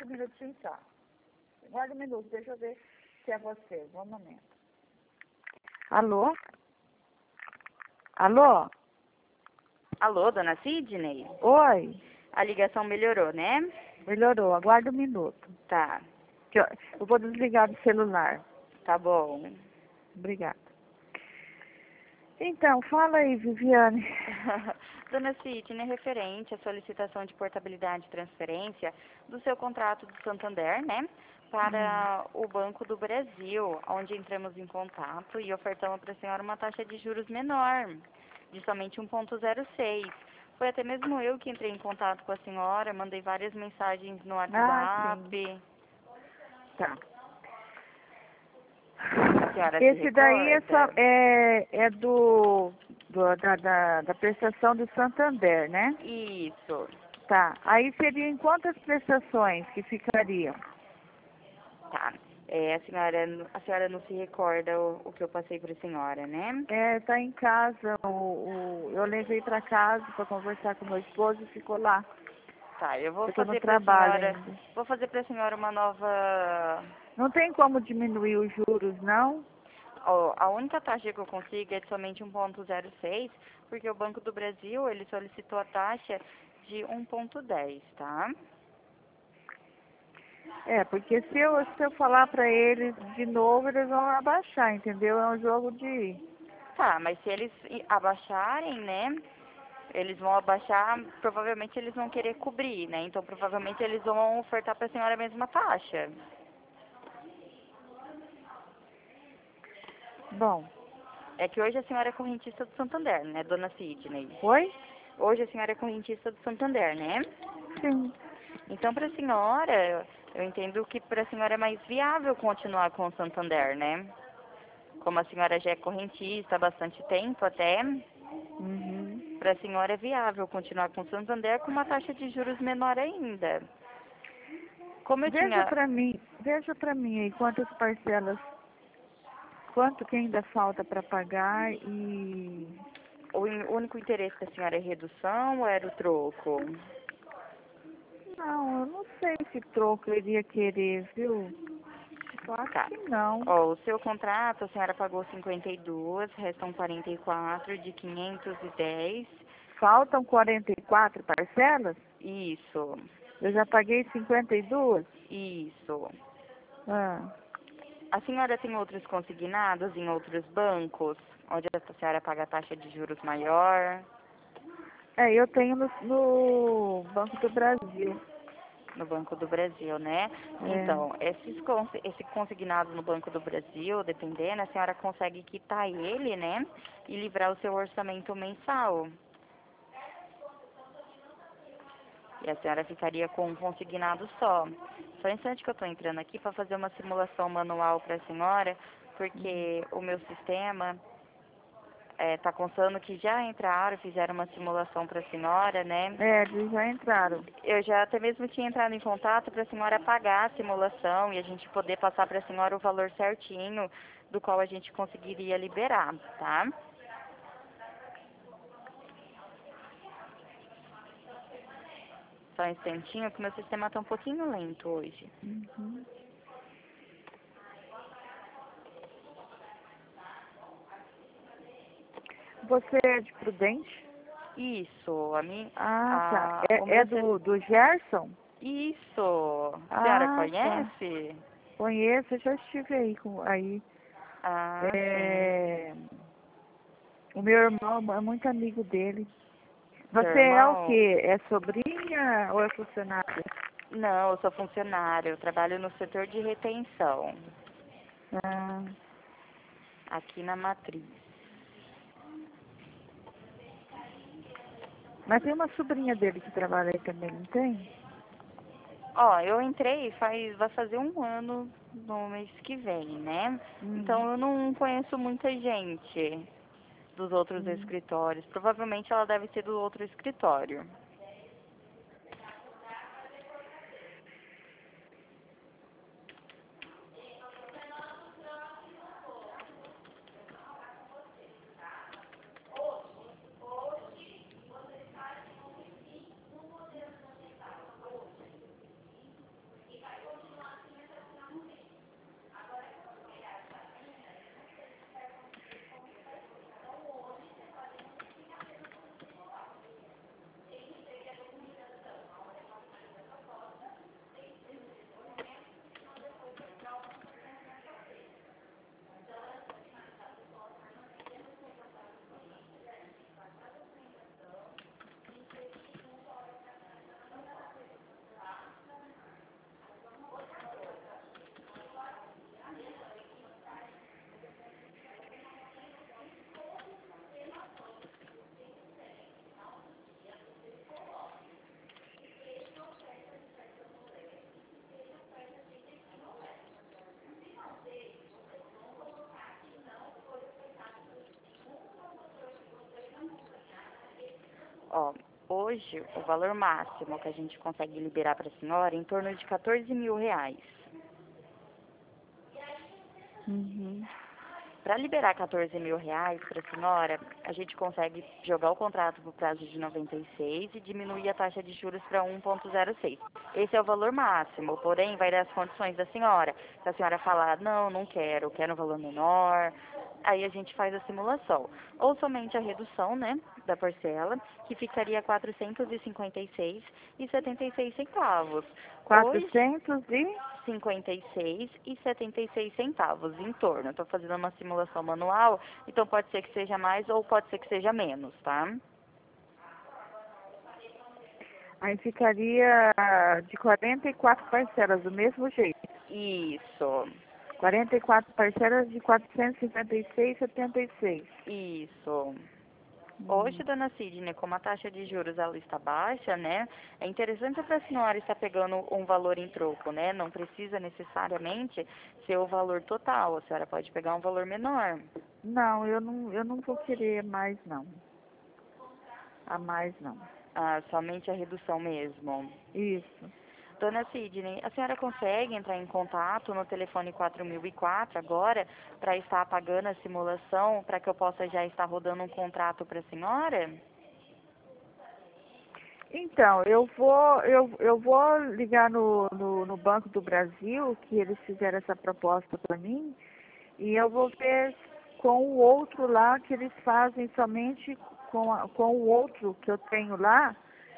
um minutinho só. Guarda um minuto, deixa eu ver se é você. Um momento. Alô? Alô? Alô, dona Sidney? Oi? A ligação melhorou, né? Melhorou, aguarda um minuto. Tá, Eu vou desligar do celular. tá bom. Obrigada. Então, fala aí, Viviane. Dona Sidney, referente à solicitação de portabilidade e transferência do seu contrato do Santander, né? Para o Banco do Brasil, onde entramos em contato e ofertamos para a senhora uma taxa de juros menor, de somente 1,06. Foi até mesmo eu que entrei em contato com a senhora, mandei várias mensagens no WhatsApp. Sim. Tá. A senhora se Esse daí recorda? é da prestação do Santander, né? Isso. Tá. Aí seriam quantas prestações que ficariam? Tá. A senhora não se recorda o que eu passei para a senhora, né? Tá em casa. Eu levei para casa para conversar com meu esposo e ficou lá. Tá, eu vou Eu tô no fazer para a trabalho senhora, ainda. vou fazer para a senhora uma nova. Não tem como diminuir os juros, não? Ó, a única taxa que eu consigo é de somente 1,06, porque o Banco do Brasil, ele solicitou a taxa de 1,10, tá? Porque se eu falar para eles de novo, eles vão abaixar, entendeu? É um jogo de... Tá, mas se eles abaixarem, né? Eles vão abaixar, provavelmente eles vão querer cobrir, né? Então provavelmente eles vão ofertar para a senhora a mesma taxa. Bom, É que hoje a senhora é correntista do Santander, né, dona Sidney? oi? Hoje a senhora é correntista do Santander, né? Sim. Então, para a senhora, eu entendo que para a senhora é mais viável continuar com o Santander, né? Como a senhora já é correntista há bastante tempo até, Uhum. para a senhora é viável continuar com o Santander com uma taxa de juros menor ainda. Como eu Veja tinha... para mim aí quantas parcelas, quanto que ainda falta para pagar e... O único interesse da senhora é redução ou era o troco? Não, eu não sei se troco eu iria querer, viu? Eu acho Tá. que não. Ó, o seu contrato, a senhora pagou 52, restam 44 de 510. Faltam 44 parcelas? Isso, Eu já paguei 52? isso. Ah. A senhora tem outros consignados em outros bancos, onde a senhora paga a taxa de juros maior, Eu tenho no Banco do Brasil. no Banco do Brasil, né? É. Então, esse consignado no Banco do Brasil, dependendo, a senhora consegue quitar ele, né? E livrar o seu orçamento mensal. E a senhora ficaria com um consignado só. Só um instante que eu estou entrando aqui para fazer uma simulação manual para a senhora, porque o meu sistema está constando que já entraram, fizeram uma simulação para a senhora, né? Eles já entraram. Eu já até mesmo tinha entrado em contato para a senhora pagar a simulação e a gente poder passar para a senhora o valor certinho do qual a gente conseguiria liberar, tá? Só um instantinho que o meu sistema está um pouquinho lento hoje. Uhum. Você é de Prudente? Isso, Ah, tá. o É meu do Gerson? Isso, a senhora Ah, tá. conhece? Conheço, eu já estive aí. Ah, sim, É, o meu irmão é muito amigo dele. seu Você é o irmão? quê? É sobrinha ou é funcionária? Não, eu sou funcionário, eu trabalho no setor de retenção, Ah, aqui na Matriz. mas tem uma sobrinha dele que trabalha aí também, não tem? Ó, eu entrei vai fazer um ano no mês que vem, né? Hum, Então eu não conheço muita gente dos outros hum. escritórios. Provavelmente ela deve ser do outro escritório. Ó, hoje o valor máximo que a gente consegue liberar para a senhora é em torno de R$ 14.000. Uhum. Para liberar R$ 14.000 para a senhora, a gente consegue jogar o contrato por prazo de 96 e diminuir a taxa de juros para 1,06. Esse é o valor máximo, porém vai dar as condições da senhora. Se a senhora falar, não, não quero, quero um valor menor, aí a gente faz a simulação. Ou somente a redução, né, da parcela, que ficaria R$ 456,76. Hoje, 56,76 em torno. Estou fazendo uma simulação manual, então pode ser que seja mais ou pode ser que seja menos, tá? Aí ficaria de 44 parcelas, do mesmo jeito. Isso, 44 parcelas de 456,76. isso. Uhum. Hoje, dona Sidney, como a taxa de juros ela está baixa, né? É interessante para a senhora estar pegando um valor em troco, né? Não precisa necessariamente ser o valor total. A senhora pode pegar um valor menor. Não, eu não vou querer mais, não. A mais, não. Ah, somente a redução mesmo. Isso. Dona Sidney, a senhora consegue entrar em contato no telefone 4004 agora para estar pagando a simulação para que eu possa já estar rodando um contrato para a senhora? Então, eu vou ligar no Banco do Brasil, que eles fizeram essa proposta para mim, e eu vou ver com o outro lá, que eles fazem somente com o outro que eu tenho lá,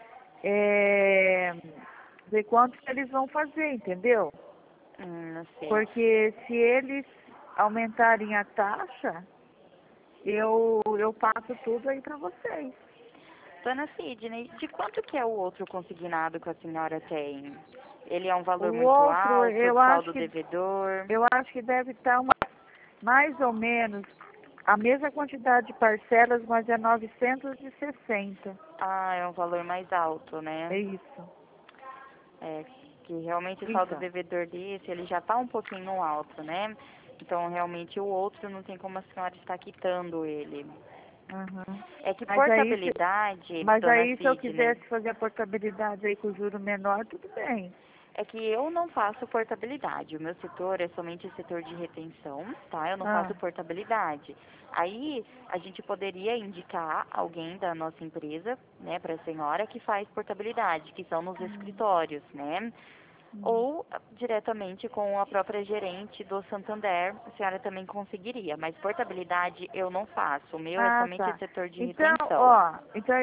ver quanto que eles vão fazer, entendeu? Não sei. Porque se eles aumentarem a taxa, eu passo tudo aí para vocês. Dona Sidney, de quanto que é o outro consignado que a senhora tem? Ele é um valor O muito outro, alto, saldo devedor? eu acho que deve estar mais ou menos a mesma quantidade de parcelas, mas é 960. Ah, é um valor mais alto, É né? isso. É, que realmente o saldo Então. devedor desse, ele já está um pouquinho alto, né? Então, realmente, o outro não tem como a senhora estar quitando ele. Aham. É que Mas aí, se, portabilidade, mas dona aí se eu Sidney, quisesse fazer a portabilidade aí com juro menor, tudo bem. é que eu não faço portabilidade. O meu setor é somente o setor de retenção, tá? Eu não Ah, faço portabilidade. Aí a gente poderia indicar alguém da nossa empresa, né, para a senhora que faz portabilidade, que são nos escritórios, né? Ou diretamente com a própria gerente do Santander, a senhora também conseguiria, mas portabilidade eu não faço. O meu é somente tá. setor de Então, retenção. ó, então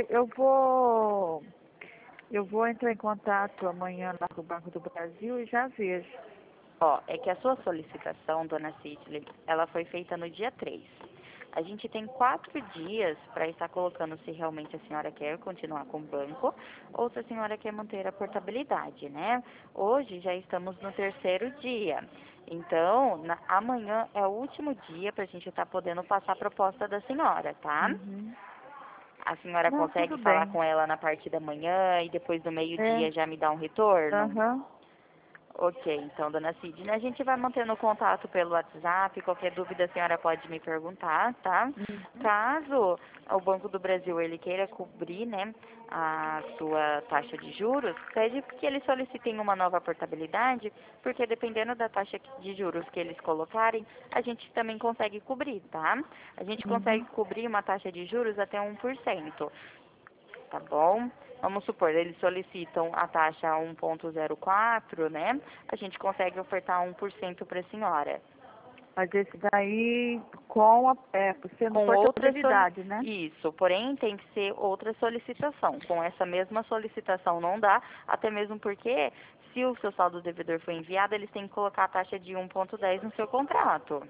eu vou entrar em contato amanhã lá com o Banco do Brasil e já vejo. Ó, é que a sua solicitação, dona Cícile, ela foi feita no dia 3. A gente tem 4 dias para estar colocando se realmente a senhora quer continuar com o banco ou se a senhora quer manter a portabilidade, né? Hoje já estamos no terceiro dia. Então, amanhã é o último dia para a gente estar podendo passar a proposta da senhora, tá? Uhum. A senhora Não, consegue tudo falar bem. com ela na parte da manhã e depois do É, meio-dia já me dar um retorno? aham. Ok, então, dona Sidney, a gente vai mantendo contato pelo WhatsApp. Qualquer dúvida a senhora pode me perguntar, tá? Uhum. Caso o Banco do Brasil ele queira cobrir, né, a sua taxa de juros, pede que eles solicitem uma nova portabilidade, porque dependendo da taxa de juros que eles colocarem, a gente também consegue cobrir, tá? A gente consegue Uhum. cobrir uma taxa de juros até 1%. Tá bom? Vamos supor, eles solicitam a taxa 1,04, né? A gente consegue ofertar 1% para a senhora. Mas esse daí sendo Com outra portabilidade, né? Isso, porém tem que ser outra solicitação. Com essa mesma solicitação não dá, até mesmo porque se o seu saldo devedor for enviado, eles têm que colocar a taxa de 1,10 no seu contrato,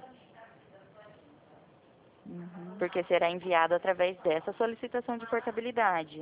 Uhum. porque será enviado através dessa solicitação de portabilidade.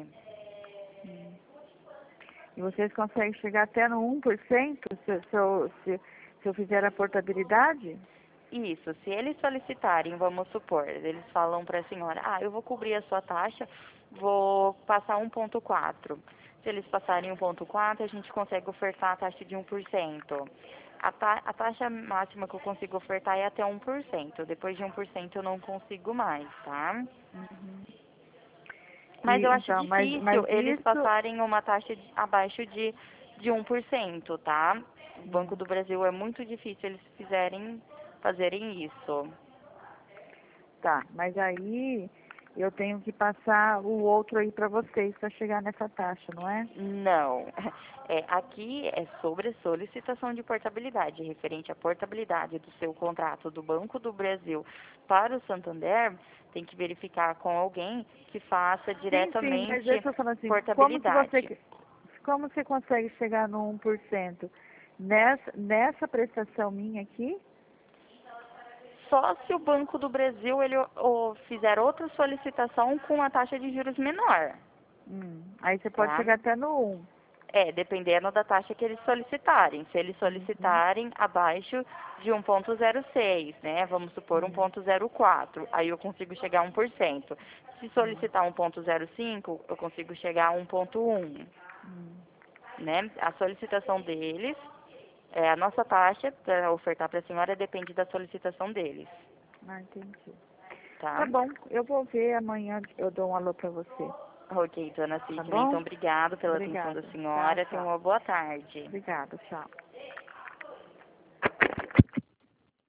E vocês conseguem chegar até no 1% se eu fizer a portabilidade? Isso, se eles solicitarem, vamos supor, eles falam para a senhora, eu vou cobrir a sua taxa, vou passar 1,4. Se eles passarem 1,4, a gente consegue ofertar a taxa de 1%. A taxa máxima que eu consigo ofertar é até 1%. Depois de 1% eu não consigo mais, tá? Uhum. Mas eu acho então, difícil mas eles isso... passarem uma taxa abaixo de 1%, tá? O Banco do Brasil é muito difícil eles fazerem isso. Tá, mas aí eu tenho que passar o outro aí para vocês para chegar nessa taxa, não é? Não. Aqui é sobre a solicitação de portabilidade, referente à portabilidade do seu contrato do Banco do Brasil para o Santander, tem que verificar com alguém que faça Sim, mas diretamente eu estou falando assim, portabilidade. como você consegue chegar no 1%? Nessa prestação minha aqui? Só se o Banco do Brasil ele fizer outra solicitação com a taxa de juros menor, Aí você pode tá? chegar até no 1. Dependendo da taxa que eles solicitarem. Se eles solicitarem abaixo de 1,06, né? Vamos supor 1,04, aí eu consigo chegar a 1%. Se solicitar 1,05, eu consigo chegar a 1,1, né? A solicitação deles, a nossa taxa para ofertar para a senhora depende da solicitação deles, Ah, entendi. tá? Tá bom, eu vou ver amanhã, eu dou um alô para você. Ok, dona Tá Sidney, bom? então obrigado pela atenção da Obrigada. Tá, senhora. Tenha tchau. uma boa tarde. Obrigada, tchau.